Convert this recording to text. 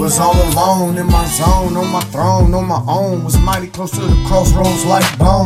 was all alone in my zone, on my throne, on my own. Was mighty close to the crossroads like bone.